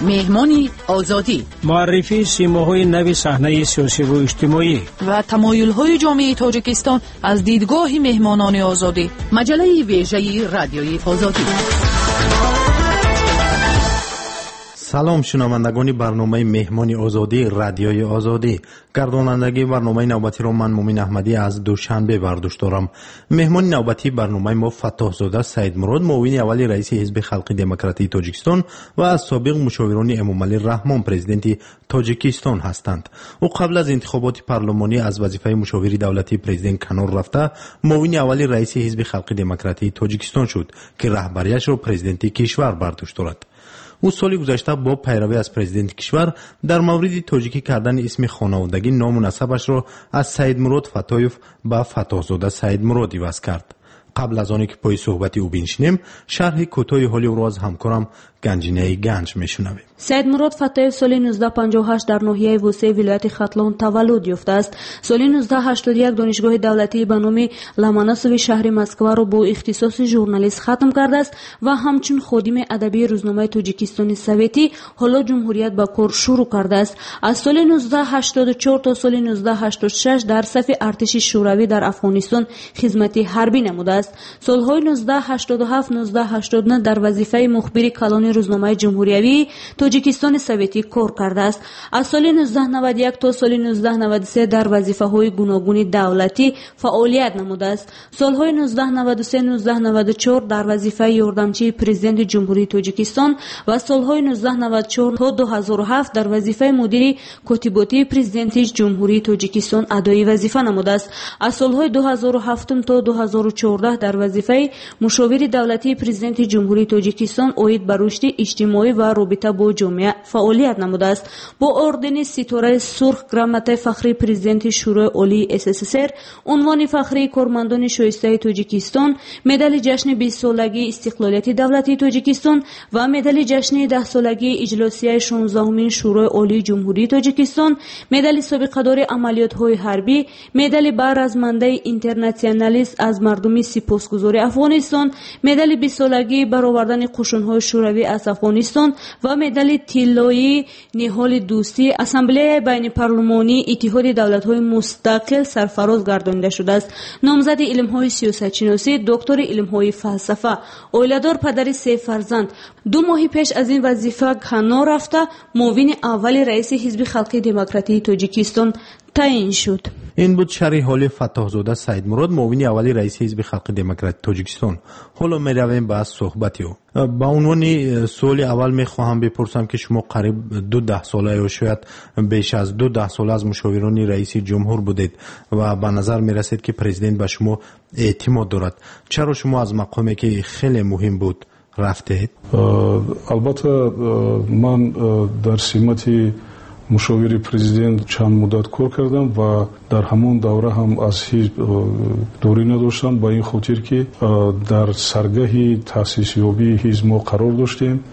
مهمانی آزادی، معرفی سیماهای نو صحنه سیاسی و اجتماعی و تمایل‌های جامعه تاجیکستان از دیدگاه مهمانان آزادی. مجله ویژه رادیوی آزادی. سلام شنوندگان برنامه مهمانی آزادی رادیوی آزادی. گردانندگی برنامه نوبتی را من مومین احمدی از دوشنبه برداشت دارم. مهمان نوبتی برنامه ما فتح زاده سید مراد، معاون اول رئیس حزب خلق دموکراتی تاجیکستان و از سابق مشاوران امامعلی رحمان پرزیدنت تاجیکستان هستند. او قبل از انتخابات پارلمانی از وظیفه مشاوری دولتی پرزیدنت کنار رفته، معاون اول رئیس حزب خلق دموکراتی تاجیکستان شد که رهبریش را پرزیدنت کشور برداشت دارد. او سال گذشته با پیروی از پرزیدنت کشور در مورد تاجیکی کردن اسم خانوادگی نام و نسبش را از سید مراد فتایف به فتح زاده سید مراد عوض کرد. قبل از آنکه پای صحبت او بنشینیم، شرح کوتاه حال او را از همکارم گنجینه گنج میشنویم. سید مراد فتایف سال 1958 در ناحیه وسه ولایت ختلان تولد یافته است. سال 1981 دانشگاه دولتی به نام لاماناسوی شهر مسکو را با اختصاص ژورنالیست ختم کرده است و همچون خادم ادبی روزنامه تاجیکستان سوویتی حالا جمهوریت به کار شروع کرده است. از سال 1984 تا سال 1986 در صف ارتش شوروی در افغانستان خدمت حربی نموده است. سالهای 1987 1989 در وظیفه مخبر کلان روزنامه جمهوریوی تاجیکستان سوویتی کار کرده است. از سال 1991 تا سال 1993 در وظیفه‌های گوناگون دولتی فعالیت نموده است. سالهای 1993 1994 در وظیفه یاردمچی پرزیدنت جمهوری تاجیکستان و سالهای 1994 تا 2007 در وظیفه مدیر کاتباتی پرزیدنت جمهوری تاجیکستان ادای وظیفه نموده است. از سالهای 2007 تا 2014 در وظیفه مشاور دولتی پرزیدنت جمهوری تاجیکستان اوید بر رشد اجتماعی و رابطه با جامعه فعالیت نموده است. با اردن ستاره سرخ، گرامت فخری پرزیدنت شورای عالی SSSR، عنوان فخری کارمندان شایسته تاجیکستان، مدال جشن 20 سالگی استقلالیت دولتی تاجیکستان و مدال جشن 10 سالگی اجلاسیه 16مین شورای عالی جمهوری تاجیکستان، مدال سابقه‌دار عملیات‌های حربی، مدال برازمانده اینترنشنالیست از مردم سپاسگزار افغانستان، مدال 20 سالگی برآوردن قشون‌های شوروی از افغانستان و مدال طلایی نهال دوستی اسامبله بین پارلمانی اتحاد دولت‌های مستقل سرفراز گردانیده شده است. نامزد علم‌های سیاست‌شناسی، دکتر علم‌های فلسفه، اولیدار پدر 3 فرزند، 2 ماه پیش از این وظیفه کنار رفته معاون اول رئیس حزب خلق دموکراتی تاجیکستان تعیین شد. این بود شرح حال فتح زاده سید مراد، معاون اول رئیس حزب خلق دموکراتی تاجیکستان. حالا میرویم به صحبت او. با عنوان سوال اول میخواهم بپرسم که شما قریب 12 ساله یا شاید بیش از 12 ساله از مشاوران رئیس جمهور بودید و به نظر میرسید که پرزیدنت به شما اعتماد دارد. چرا شما از مقامی که خیلی مهم بود رفتید؟ البته من در سمت مشاور پرزیدنت چند مدت کار کردم و در همون دوره هم از حزب دوری نداشتم، با این خاطر که در سرگاه تأسیس یابی حزب ما قرار داشتیم.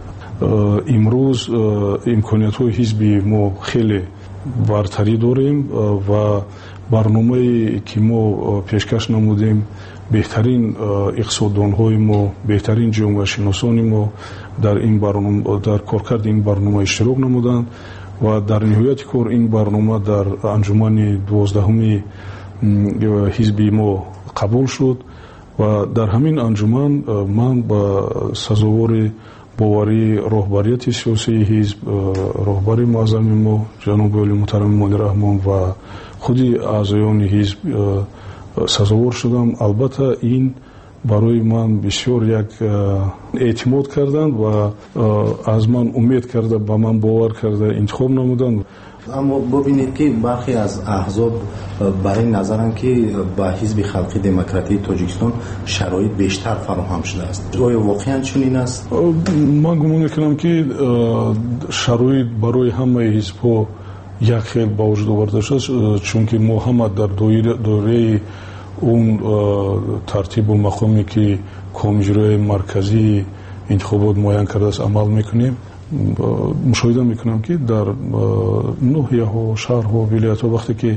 امروز امکانیت های حزبی ما خیلی برتری داریم و برنامه که ما پیشکش نمودیم، بهترین اقتصاددان های ما، بهترین جامعه شناسان ما در این برنامه، در کارکرد این برنامه اشتراک نمودند و در نهایت کار این برنامه در انجمن 12 حزبی ما قبول شد و در همین انجمن من با سزاوار باوری رهبریت سیاسی حزب، رهبر معظم ما جناب علی محترم مولی رحمان و خودی اعضایان حزب سزاوار شدم. البته این برای من بسیار یک اعتماد کردند و از من امید کرده، به من باور کرده انتخاب نمودند. اما ببینید که برخی از احزاب برای نظرن که با حزب خلق دموکراتی تاجیکستان شرایط بیشتر فراهم شده است. آیا واقعا چنین است؟ من گمان میکنم که شرایط برای همه حزب‌ها یک خیل با وجود آورده شده، چون که ما هم در دوره اون ترتیب و مقامی که کمیته مرکزی انتخابات معین کرده است عمل میکنیم. مشاهده میکنم که در ناحیه‌ها، شهرها، ولایت‌ها وقتی که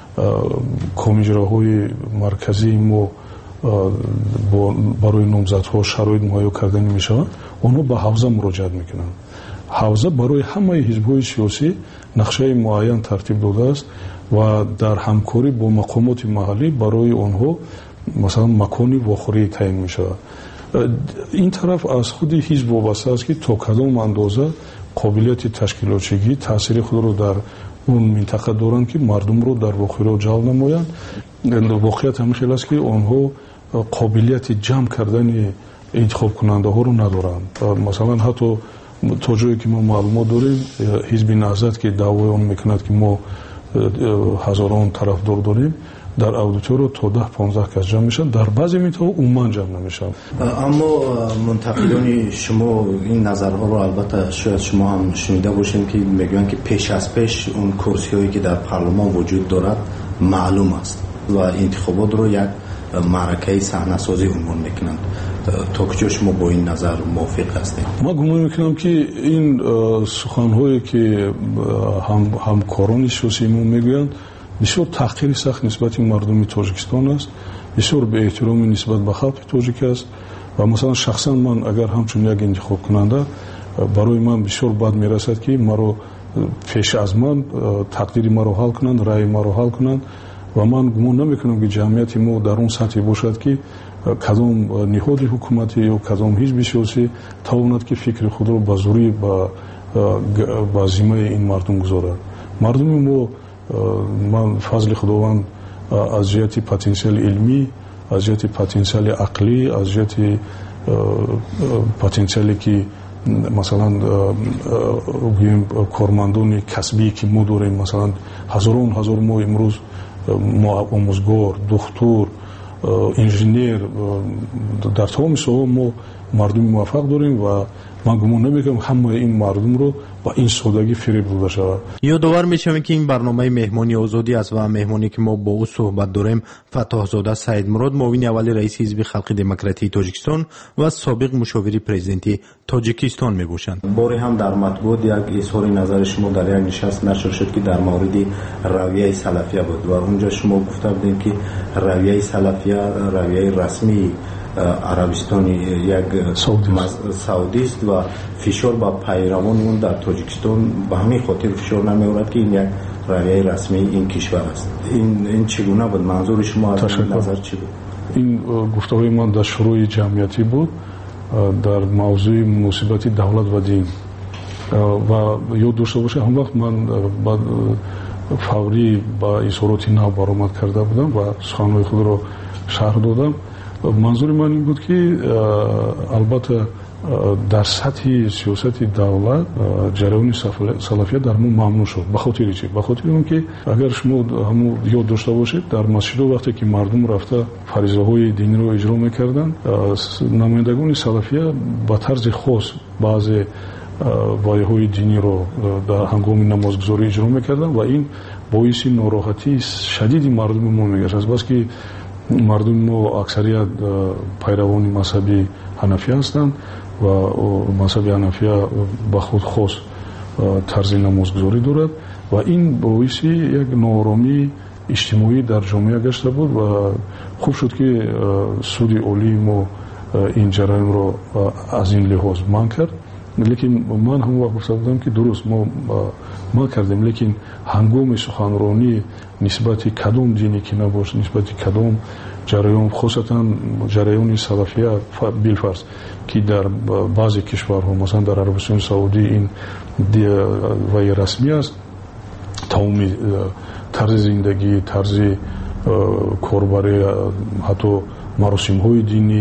کمیته‌های مرکزی ما برای نامزدها شرایط مهیا کرده نمیشه، اونها به حوزه مراجعه میکنن. ҳавза барои ҳамаи ҳизбҳои сиёсӣ нақшаи муайян тартиб додааст ва дар ҳамкорӣ бо мақомоти маҳаллӣ барои онҳо масалан макони вохӯрӣ таъин мешавад. ин тараф аз худи ҳизб вобаста аст ки то кадом андоза қобилияти ташкилотчигӣ таъсири худро дар он минтақа доранд ки мардумро дар вохӯриҳо ҷалб намоянд. воқеият ҳамин хел аст ки онҳо қобилияти ҷамъ кардани интихобкунандаҳоро надоранд. масалан ҳатто то ҷое ки мо маълумот дорем, ҳизби наҳзат ки даъвои он мекунад ки мо ҳазорон тарафдор дорем, дар аудитория то 10-15 кас ҷамъ мешаванд, дар баъзе минтақаҳо умуман ҷамъ намешаванд. аммо мунтақидони шумо ин назарҳоро албатта шояд шумо ҳам шунида бошем ки мегӯянд ки пеш аз пеш он курсиҳое ки дар парлумон вуҷуд дорад маълум аст ва интихоботро як маъракаи саҳнасозӣ унвон мекунанд. то куҷо шумо бо ин назар мувофиқ ҳастед? ман гумон мекунам ки ин суханҳое ки ҳамкорони сиёсии мо мегӯянд бисёр таҳқири сахт нисбати мардуми тоҷикистон аст, бисёр беэҳтиромӣ нисбат ба халқи тоҷик аст ва масалан шахсан ман агар ҳамчун як интихобкунанда барои ман бисёр бад мерасад ки маро пеш аз ман тақдири маро ҳал кунанд, раъи маро ҳал кунанд ва ман гумон намекунам ки ҷамъияти мо дар он сатҳе бошад ки кадом ниҳоди ҳукуматӣ ё кадом ҳизби сиёсӣ тавонад ки фикри худро ба зурӣ ба зиммаи ин мардум гузорад. мардуми мо ман фазли худованд аз ҷиҳати потенсиали илмӣ, аз ҷиҳати потенсиали ақлӣ, аз ҷиҳати потенсиале ки масалан гӯем кормандони касбие ки мо дорем, масалан ҳазор мо имрӯз омӯзгор, духтур, инженер, дар тамоми соҳаҳо мо мардуми муваффақ дорем ва ман гумон намекунам ҳамаи ин мардумро ба ин содагӣ фиреб дода шавад. ёдовар мешавем ки ин барномаи меҳмони озодӣ аст ва меҳмоне ки мо бо ӯ суҳбат дорем фаттоҳзода Саидмурод, муовини аввали раиси ҳизби халқи демократии Тоҷикистон ва собиқ мушовири президенти Тоҷикистон мебошанд. бори ҳам дар матбуот як изҳори назари шумо дар як нишаст нашр шуд ки дар мавриди равияи салафия буд ва унҷо шумо гуфта будем ки равияи салафия равияи расмии арабистони як саудист ва фишор ба пайравони он дар Тоҷикистон ба ҳамин хотир фишор намеорад ки ин як равияи расмии ин кишвар аст. ин чӣ гуна буд? манзури шумо аз ин назар чӣ буд? ин гуфтаҳои ман дар шурӯи ҷамъиятӣ буд дар мавзӯи муносибати давлат ва дин ва ёд дошта бошед ҳам вақт ман фаврӣ ба изҳороти нав баромад карда будам ва суханҳои худро шарҳ додам. манзури ман ин буд ки албатта дар сатҳи сиёсати давлат ҷараёни салафия дар мо мамнӯъ шуд. ба хотири чӣ? ба хотири он ки агар шумо ҳамун ёд дошта бошед, дар масҷидҳо вақте ки мардум рафта фаризаҳои динро иҷро мекарданд, намояндагони салафия ба тарзи хос баъзе вайҳои диниро дар ҳангоми намозгузорӣ иҷро мекарданд ва ин боиси нороҳатии шадиди мардуми мо мегашт. азбаски мардуми мо аксарият пайравони мазҳаби ҳанафия ҳастанд ва мазҳаби ҳанафия ба худ хос тарзи намозгузорӣ дорад ва ин боиси як нооромии иҷтимоӣ дар ҷомеа гашта буд ва хуб шуд ки суди олии мо ин ҷараёнро аз ин лиҳоз манъ кард. лекин ман ҳамон вақт гуфта будам ки дуруст мо манъ кардем, лекин ҳангоми суханронӣ нисбати кадом дине ки набош, нисбати кадом ҷараён, хосатан ҷараёни салафия билфарз ки дар баъзе кишварҳо, масалан дар Арабистони Саудӣ ин ваи расмӣ аст, тамоми тарзи зиндагӣ, тарзи корбарӣ, ҳатто маросимҳои динӣ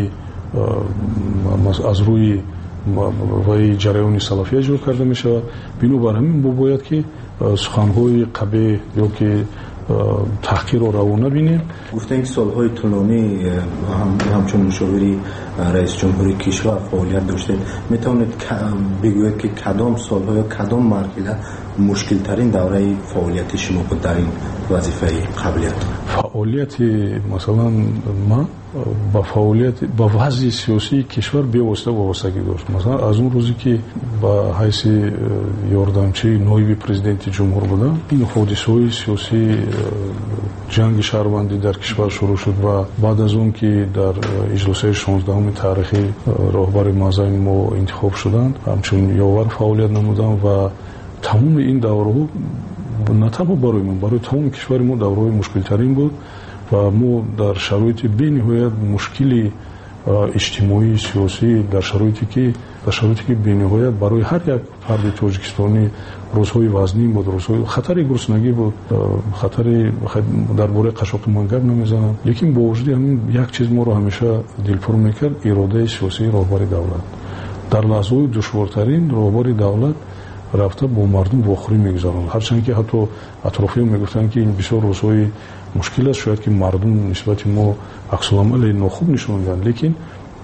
аз рӯи ваи ҷараёни салафия иҷро карда мешавад. бинобар ҳамин мо бояд ки суханҳои қабеҳ ё ки таҳқирро раво набинем. гуфтем ки солҳои тӯлонӣ ҳамчун мушовири раисҷумҳури кишвар фаъолият доштед. метавонед бигӯед ки кадом солҳо ё кадом марҳила мушкилтарин давраи фаъолияти шумо буд дар ин вазифаи қаблият? фаъолияти масалан ман با فعالیت با وضع سیاسی کشور بی‌واسطه وابستگی داشت. مثلا از اون روزی که با حیث یاردمچی نایب پرزیدنت جمهور بودم، این حادثه‌های سیاسی جنگ شهروندی در کشور شروع شد و بعد از اون که در اجلاس 16 تاریخی راهبر مازین ما انتخاب شدند، همچون یاور فعالیت نمودم و تمام این دوره‌ها نه تنها برای من، برای تمام کشور ما دوره‌های مشکل‌ترین بود و ما در شرایط بی‌نهایت مشکلی اجتماعی سیاسی در شرایطی که بی‌نهایت برای هر یک فرد تاجیکستانی روزهای وزنی بود، روزهای خطر گرسنگی بود، خطر درباره قشاق من گپ نمیزنم، لیکن با وجود همین یک چیز ما رو همیشه دلپر میکرد، اراده سیاسی راهبر دولت. در لحظه‌های دشوارترین راهبر دولت رفته با مردم واخوری میگذارند، هرچند که حتی اطرافیان میگفتند که این بسیار روزهای مشکل است، شاید که مردم نسبت ما عکس العمل ناخوب نشون میدن، لیکن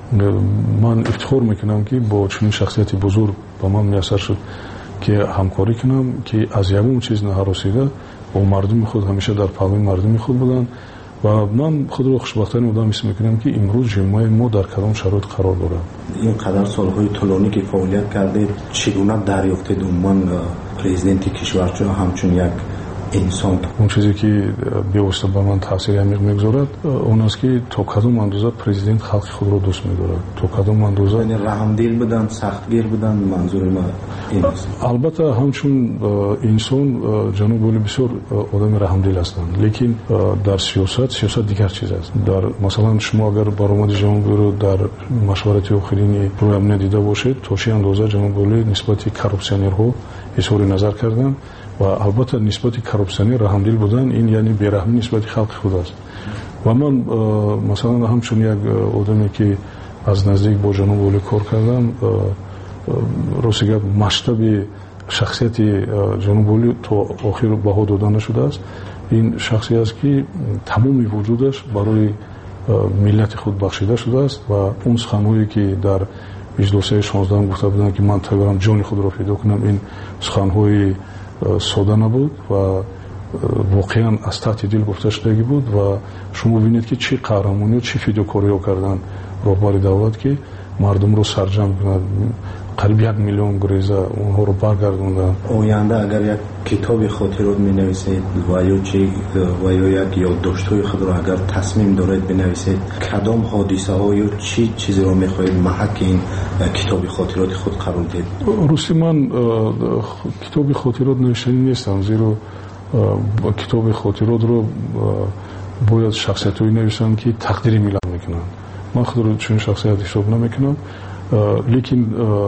من افتخار میکنم که با چنین شخصیت بزرگ با من میسر شد که همکاری کنم که از یگون چیز نهراسیده با مردم خود همیشه در پهلوی مردم خود بودن و من خود رو خوشبختانه آدم حس میکنم که امروز جامعه ما در کدام شرایط قرار دارد. این قدر سالهای طولانی که فعالیت کردید، چگونه دریافتید عنوان پرزیدنت کشور همچون یک انسان؟ اون چیزی که بی‌واسطه بر من تاثیر عمیق میگذارد اون است که تا کدام اندازه پرزیدنت خلق خود را دوست می‌دارد، تا کدام اندازه یعنی رحمدل بودن، سختگیر بودن، منظور ما این است. البته همچون انسان جناب ولی بسیار آدم رحمدل هستند، لیکن در سیاست دیگر چیز است. در مثلا شما اگر برآمد جناب رو در مشورت آخرین روی امنیت دیده باشید، تا چه اندازه جناب ولی نسبت کارپسیونرها اظهار نظر کردند و البته نسبت کارپسیونر رحمدل بودن، این یعنی بی‌رحمی نسبت خلق خود است. و من مثلا همچون یک آدمی که از نزدیک با جناب ولی کار کردم، راستش مشتب شخصیت جناب ولی تا آخر بها داده نشده است. این شخصی است که تمام وجودش برای ملت خود بخشیده شده است و اون سخن‌هایی که در اجلاس 16 گفته بودند که من تایم جان خود را فدا کنم، این سخن‌های ساده نبود و واقعا از ته دل گفته شدگی بود و شما ببینید که چه قهرمانی و چه فداکاری کردن راهبر دولت که مردم رو سرجم کنند، قریب 1 میلیون گریزه اونها رو برگردوندن. آینده اگر یک کتاب خاطرات می نویسید و یا یک یادداشت‌های خود را اگر تصمیم دارید بنویسید، کدام حادثه ها یا چی چیزی را می خواهید محک این کتاب خاطرات خود قرار دهید؟ روسی من کتاب خاطرات نوشتنی نیستم، زیرا کتاب خاطرات رو باید شخصیت‌هایی نویسن که تقدیر ملت میکنن. من خود رو چون شخصیت حساب نمیکنم، لیکن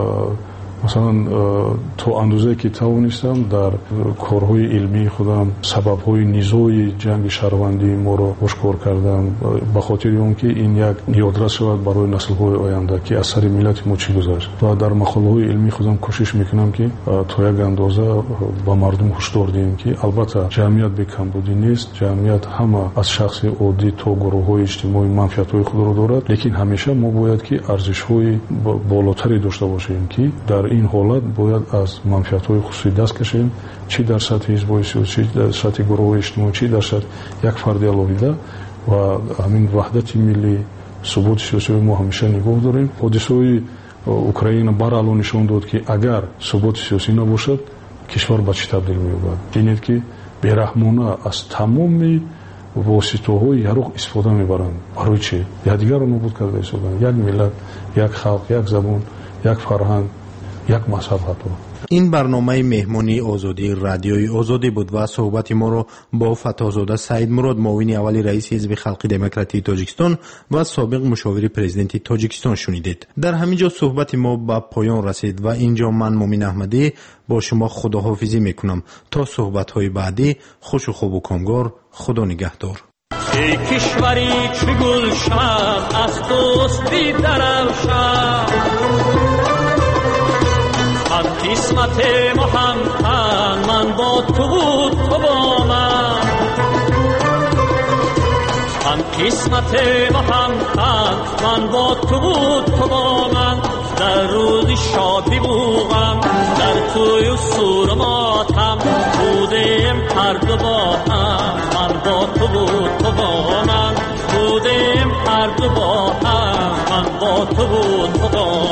مثلا تو اندازه که توانستم در کارهای علمی خودم سبب‌های نزاع جنگ شهروندی ما رو آشکار کردم، به خاطر اون که این یک یادرس شود برای نسل‌های آینده که اثر ملت ما چی گذشت و در مقاله‌های علمی خودم کوشش میکنم که تا یک اندازه با مردم هشدار دهیم که البته جمعیت به کمبودی نیست، جمعیت همه از شخص عادی تا گروه‌های اجتماعی منفعت‌های خود را دارد، لیکن همیشه ما باید که ارزش‌های بالاتری داشته باشیم که در این حالت باید از منفعت‌های خصوصی دست کشیم، چی در سطح حزب‌های سیاسی، در سطح گروه‌های اجتماعی، چی در سطح یک فرد علاوه و همین وحدت ملی ثبات سیاسی ما همیشه نگاه داریم. حادثه‌های اوکراین برالو نشون داد که اگر ثبات سیاسی نباشد کشور به چه تبدیل می‌یابد. اینه که بی‌رحمانه از تمام واسطه‌های یارو استفاده می‌برند. برای چی؟ یادگار رو نابود کرده ایستادن. یک ملت، یک خلق، یک زبان، یک فرهنگ، یک مذهب حتی. این برنامه مهمانی آزادی رادیوی آزادی بود و صحبت ما رو با فتاحزاده سعید مراد، معاون اول رئیس حزب خلق دموکراتی تاجیکستان و سابق مشاور پرزیدنت تاجیکستان شنیدید. در همینجا صحبت ما به پایان رسید و اینجا من مومن احمدی با شما خداحافظی میکنم تا صحبت های بعدی. خوش و خوب و کامگار. خدا نگهدار. ای کشوری چه گلشن از دوستی درفشن، من قسمت محمد، من با تو بود تو با من، من قسمت محمد، من با تو بود تو با من، در روز شادی بودم، در توی سور ماتم بودیم هر دو با هم، من با تو بود تو با من، بودیم هر دو با هم، من با تو بود تو با